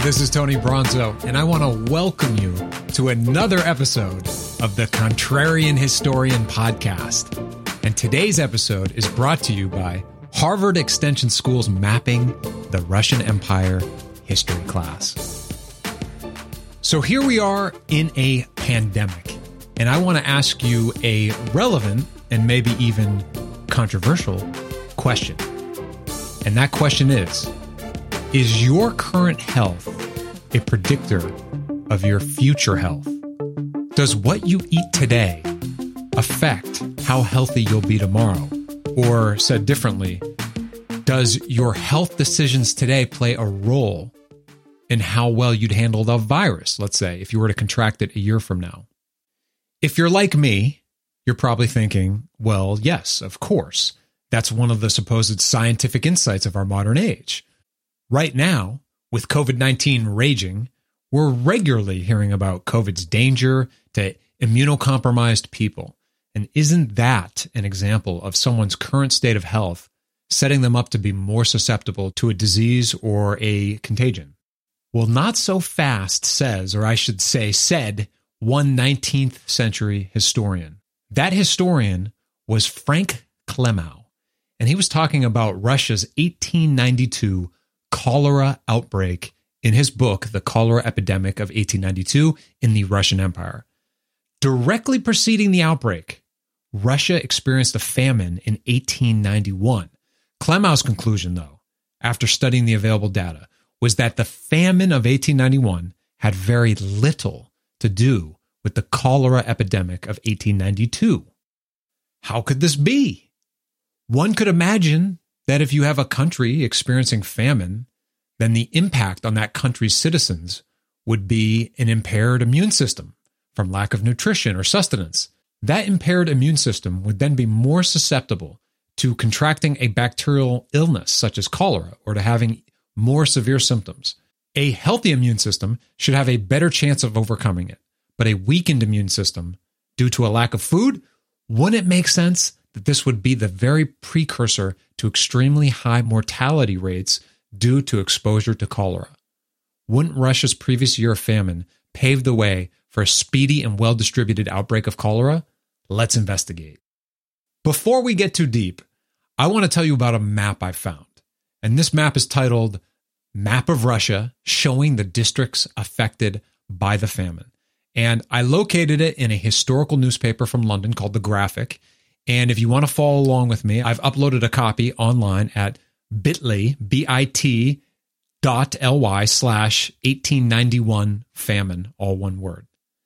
This is Tony Bronzo, and I want to welcome you to another episode of the Contrarian Historian Podcast. And today's episode is brought to you by Harvard Extension School's Mapping the Russian Empire history class. So here we are in a pandemic, and I want to ask you a relevant and maybe even controversial question. And that question is your current health a predictor of your future health? Does what you eat today affect how healthy you'll be tomorrow? Or said differently, does your health decisions today play a role in how well you'd handle the virus, let's say, if you were to contract it a year from now? If you're like me, you're probably thinking, well, yes, of course. That's one of the supposed scientific insights of our modern age. Right now, with COVID-19 raging, we're regularly hearing about COVID's danger to immunocompromised people. And isn't that an example of someone's current state of health setting them up to be more susceptible to a disease or a contagion? Well, not so fast, says, or I should say said, one 19th century historian. That historian was Frank Klemau, and he was talking about Russia's 1892 cholera outbreak in his book, The Cholera Epidemic of 1892 in the Russian Empire. Directly preceding the outbreak, Russia experienced a famine in 1891. Klemau's conclusion, though, after studying the available data, was that the famine of 1891 had very little to do with the cholera epidemic of 1892. How could this be? One could imagine that if you have a country experiencing famine, then the impact on that country's citizens would be an impaired immune system from lack of nutrition or sustenance. That impaired immune system would then be more susceptible to contracting a bacterial illness such as cholera or to having more severe symptoms. A healthy immune system should have a better chance of overcoming it, but a weakened immune system due to a lack of food, wouldn't it make sense that this would be the very precursor to extremely high mortality rates due to exposure to cholera? Wouldn't Russia's previous year of famine pave the way for a speedy and well-distributed outbreak of cholera? Let's investigate. Before we get too deep, I want to tell you about a map I found. And this map is titled Map of Russia, Showing the Districts Affected by the Famine. And I located it in a historical newspaper from London called The Graphic. And if you want to follow along with me, I've uploaded a copy online at bit.ly, bit.ly/1891 famine, all one word.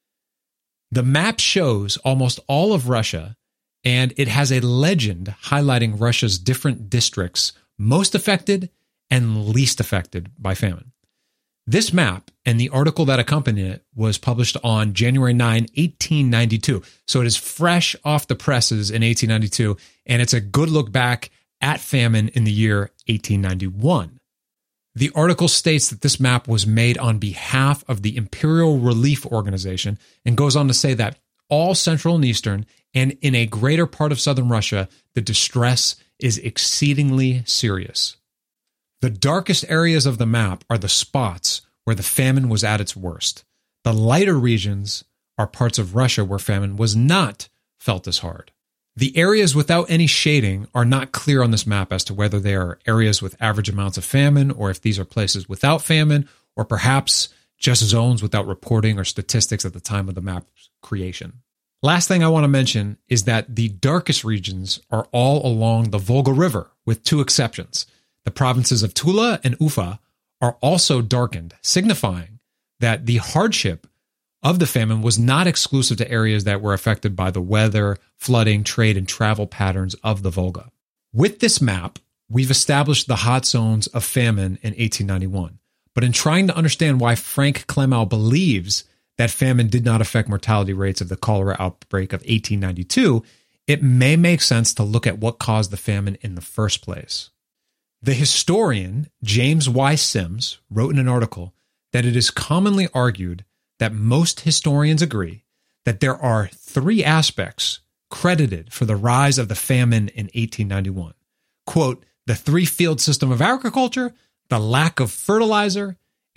The map shows almost all of Russia, and it has a legend highlighting Russia's different districts most affected and least affected by famine. This map and the article that accompanied it was published on January 9, 1892. So it is fresh off the presses in 1892, and it's a good look back at famine in the year 1891. The article states that this map was made on behalf of the Imperial Relief Organization and goes on to say that all Central and Eastern and in a greater part of Southern Russia, the distress is exceedingly serious. The darkest areas of the map are the spots where the famine was at its worst. The lighter regions are parts of Russia where famine was not felt as hard. The areas without any shading are not clear on this map as to whether they are areas with average amounts of famine or if these are places without famine or perhaps just zones without reporting or statistics at the time of the map's creation. Last thing I want to mention is that the darkest regions are all along the Volga River, with two exceptions. The provinces of Tula and Ufa are also darkened, signifying that the hardship of the famine was not exclusive to areas that were affected by the weather, flooding, trade, and travel patterns of the Volga. With this map, we've established the hot zones of famine in 1891. But in trying to understand why Frank Klemau believes that famine did not affect mortality rates of the cholera outbreak of 1892, it may make sense to look at what caused the famine in the first place. The historian James Y. Sims wrote in an article that it is commonly argued that most historians agree that there are three aspects credited for the rise of the famine in 1891. Quote, the three-field system of agriculture, the lack of fertilizer,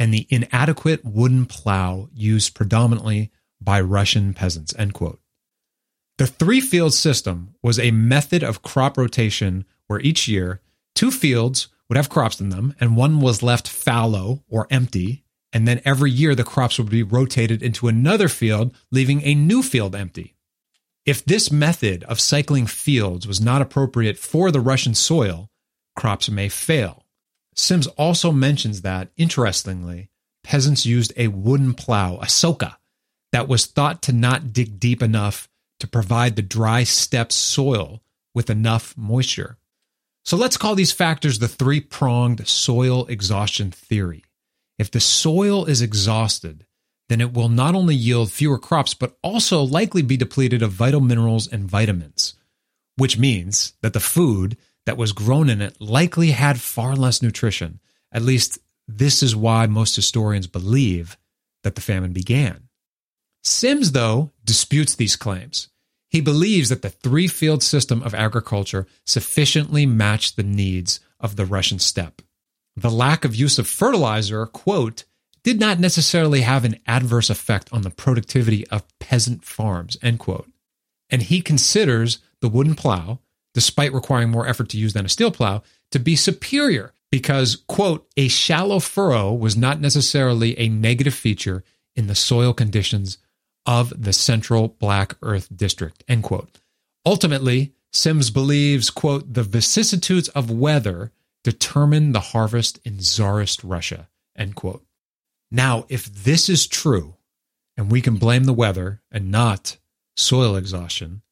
and the inadequate wooden plow used predominantly by Russian peasants, end quote. The three-field system was a method of crop rotation where each year, 2 fields would have crops in them, and one was left fallow or empty, and then every year the crops would be rotated into another field, leaving a new field empty. If this method of cycling fields was not appropriate for the Russian soil, crops may fail. Sims also mentions that, interestingly, peasants used a wooden plow, a soka, that was thought to not dig deep enough to provide the dry steppe soil with enough moisture. So let's call these factors the three-pronged soil exhaustion theory. If the soil is exhausted, then it will not only yield fewer crops, but also likely be depleted of vital minerals and vitamins, which means that the food that was grown in it likely had far less nutrition. At least this is why most historians believe that the famine began. Sims, though, disputes these claims. He believes that the three-field system of agriculture sufficiently matched the needs of the Russian steppe. The lack of use of fertilizer, quote, did not necessarily have an adverse effect on the productivity of peasant farms, end quote. And he considers the wooden plow, despite requiring more effort to use than a steel plow, to be superior because, quote, a shallow furrow was not necessarily a negative feature in the soil conditions of the central Black Earth District, end quote. Ultimately, Sims believes, quote, the vicissitudes of weather determine the harvest in Tsarist Russia, end quote. Now, if this is true, and we can blame the weather and not soil exhaustion,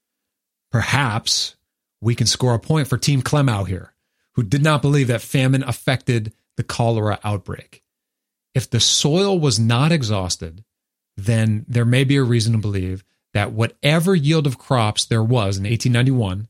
perhaps we can score a point for Team Klemau here, who did not believe that famine affected the cholera outbreak. If the soil was not exhausted, then there may be a reason to believe that whatever yield of crops there was in 1891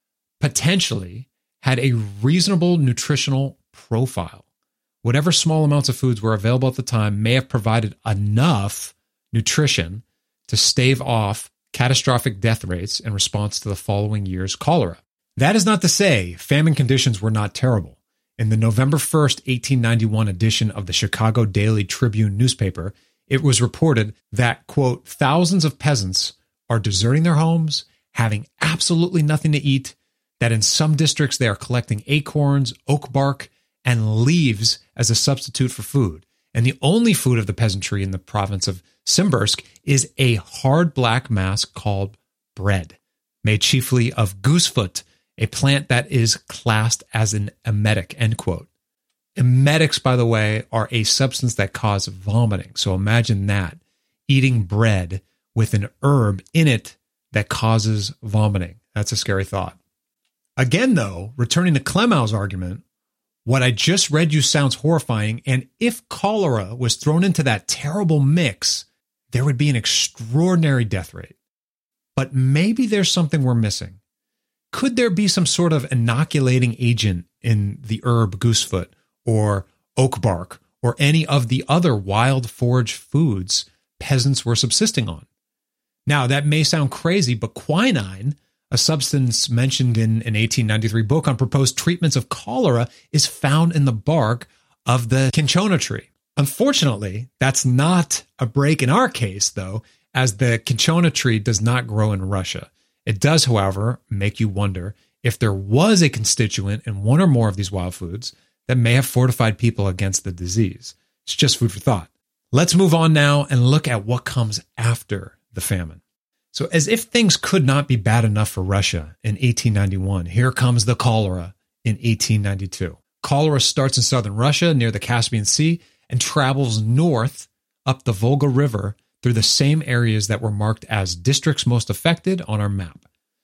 potentially had a reasonable nutritional profile. Whatever small amounts of foods were available at the time may have provided enough nutrition to stave off catastrophic death rates in response to the following year's cholera. That is not to say famine conditions were not terrible. In the November 1st, 1891 edition of the Chicago Daily Tribune newspaper, it was reported that, quote, thousands of peasants are deserting their homes, having absolutely nothing to eat, that in some districts they are collecting acorns, oak bark, and leaves as a substitute for food. And the only food of the peasantry in the province of Simbirsk is a hard black mass called bread, made chiefly of goosefoot, a plant that is classed as an emetic, end quote. Emetics, by the way, are a substance that cause vomiting. So imagine that, eating bread with an herb in it that causes vomiting. That's a scary thought. Again, though, returning to Klemau's argument, what I just read you sounds horrifying, and if cholera was thrown into that terrible mix, there would be an extraordinary death rate. But maybe there's something we're missing. Could there be some sort of inoculating agent in the herb goosefoot or oak bark or any of the other wild forage foods peasants were subsisting on? Now, that may sound crazy, but quinine, a substance mentioned in an 1893 book on proposed treatments of cholera, is found in the bark of the cinchona tree. Unfortunately, that's not a break in our case, though, as the cinchona tree does not grow in Russia. It does, however, make you wonder if there was a constituent in one or more of these wild foods that may have fortified people against the disease. It's just food for thought. Let's move on now and look at what comes after the famine. So as if things could not be bad enough for Russia in 1891, here comes the cholera in 1892. Cholera starts in southern Russia near the Caspian Sea and travels north up the Volga River through the same areas that were marked as districts most affected on our map.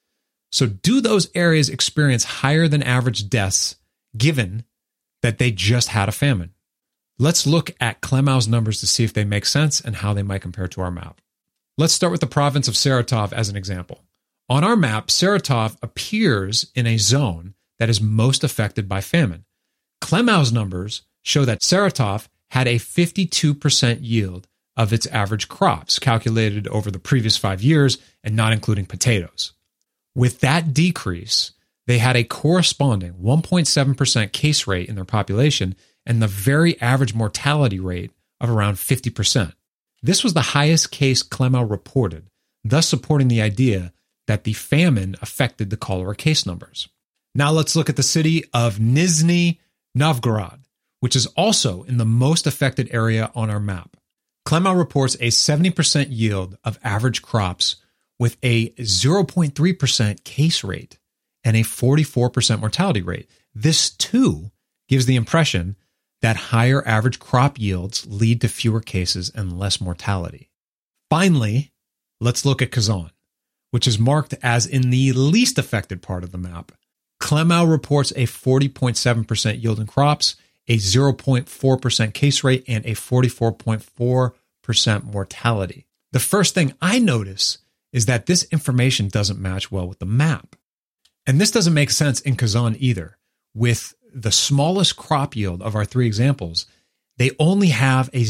So do those areas experience higher than average deaths given that they just had a famine? Let's look at Klemau's numbers to see if they make sense and how they might compare to our map. Let's start with the province of Saratov as an example. On our map, Saratov appears in a zone that is most affected by famine. Klemau's numbers show that Saratov had a 52% yield of its average crops, calculated over the previous 5 years and not including potatoes. With that decrease, they had a corresponding 1.7% case rate in their population and the very average mortality rate of around 50%. This was the highest case Clemmell reported, thus supporting the idea that the famine affected the cholera case numbers. Now let's look at the city of Nizhny Novgorod, which is also in the most affected area on our map. Clemmell reports a 70% yield of average crops with a 0.3% case rate and a 44% mortality rate. This too gives the impression that higher average crop yields lead to fewer cases and less mortality. Finally, let's look at Kazan, which is marked as in the least affected part of the map. Clemmell reports a 40.7% yield in crops, a 0.4% case rate, and a 44.4% mortality. The first thing I notice is that this information doesn't match well with the map. And this doesn't make sense in Kazan either. With the smallest crop yield of our three examples, they only have a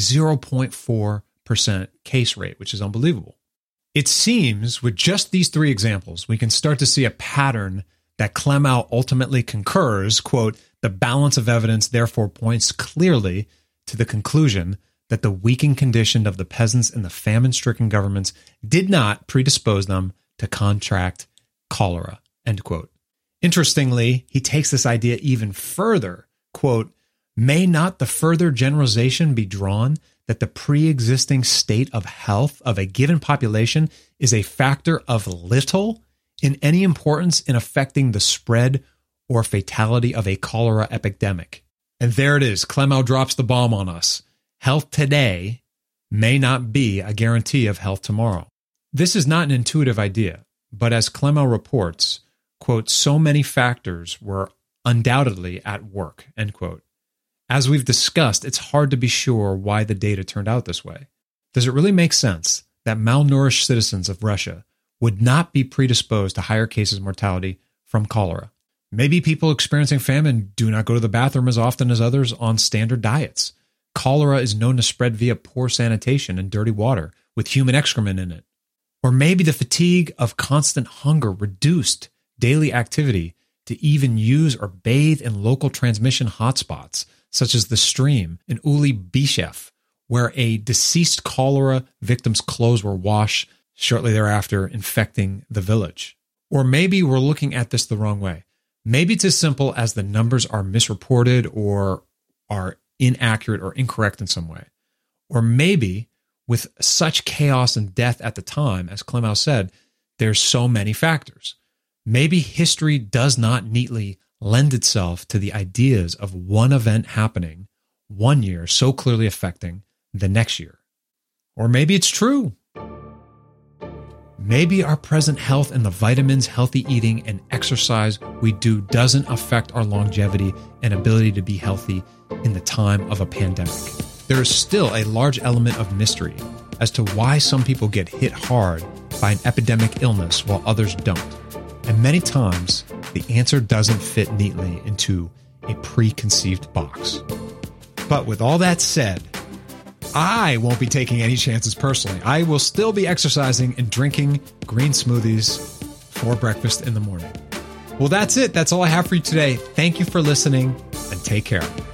0.4% case rate, which is unbelievable. It seems with just these three examples, we can start to see a pattern that Clemmell ultimately concurs, quote, the balance of evidence therefore points clearly to the conclusion that the weakened condition of the peasants and the famine-stricken governments did not predispose them to contract cholera, end quote. Interestingly, he takes this idea even further, quote, may not the further generalization be drawn that the pre-existing state of health of a given population is a factor of little in any importance in affecting the spread or fatality of a cholera epidemic. And there it is. Clemmell drops the bomb on us. Health today may not be a guarantee of health tomorrow. This is not an intuitive idea, but as Clemmell reports, quote, so many factors were undoubtedly at work, end quote. As we've discussed, it's hard to be sure why the data turned out this way. Does it really make sense that malnourished citizens of Russia would not be predisposed to higher cases of mortality from cholera? Maybe people experiencing famine do not go to the bathroom as often as others on standard diets. Cholera is known to spread via poor sanitation and dirty water with human excrement in it. Or maybe the fatigue of constant hunger reduced daily activity to even use or bathe in local transmission hotspots, such as the stream in Ulybyshev, where a deceased cholera victim's clothes were washed shortly thereafter, infecting the village. Or maybe we're looking at this the wrong way. Maybe it's as simple as the numbers are misreported or are inaccurate or incorrect in some way. Or maybe with such chaos and death at the time, as Clemmell said, there's so many factors. Maybe history does not neatly lend itself to the ideas of one event happening one year so clearly affecting the next year. Or maybe it's true. Maybe our present health and the vitamins, healthy eating, and exercise we do doesn't affect our longevity and ability to be healthy in the time of a pandemic. There is still a large element of mystery as to why some people get hit hard by an epidemic illness while others don't. And many times, the answer doesn't fit neatly into a preconceived box. But with all that said, I won't be taking any chances personally. I will still be exercising and drinking green smoothies for breakfast in the morning. Well, that's it. That's all I have for you today. Thank you for listening and take care.